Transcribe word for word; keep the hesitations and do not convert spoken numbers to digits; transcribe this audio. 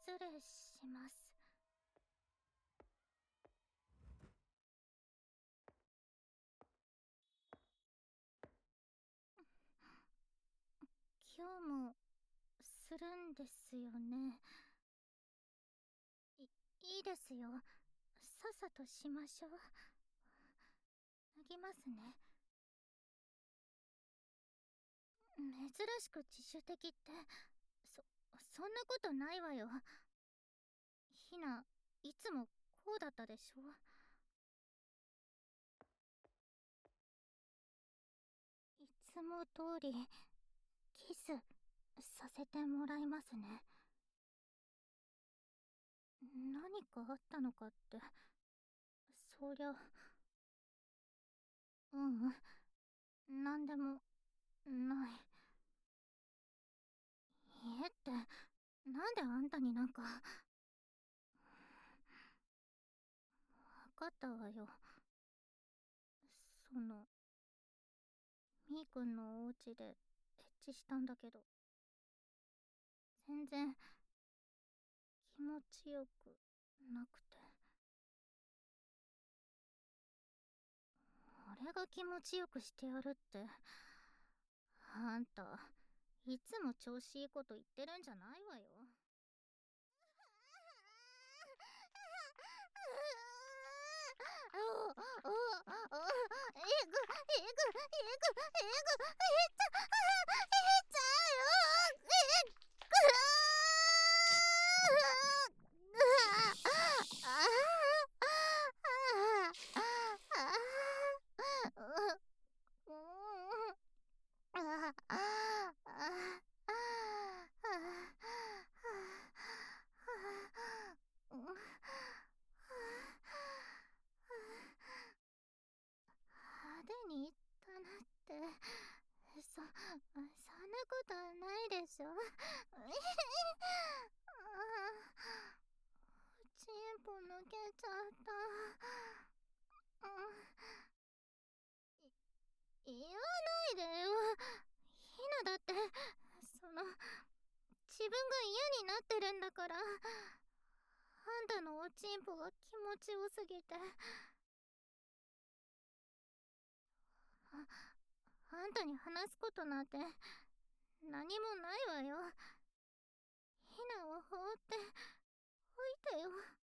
失礼します。今日もするんですよね。いいいですよ。さっさとしましょう。脱ぎますね。珍しく自主的って、そそんなことないわよ。ひないつもこうだったでしょ。いつも通りキスさせてもらいますね。何かあったのかって、そりゃ、ううん、なんでもない。家って、なんであんたになんか。わかったわよ。その、みーくんのお家でエッチしたんだけど、全然気持ちよくなくて。俺が気持ちよくしてやるって、あんたいつも調子いいこと言ってるんじゃないわよ。おおおおえぐえぐえぐえぐえっちゃえっちゃうよえっぐああ派手に言ったなって。そ、そんなことないでしょ。チンポ抜けちゃった。い言わないでよ。ひなだって、その、自分が嫌になってるんだから。あんたのおちんぽが気持ちよすぎて。あ、あんたに話すことなんて何もないわよ。ひなを放っておいてよ。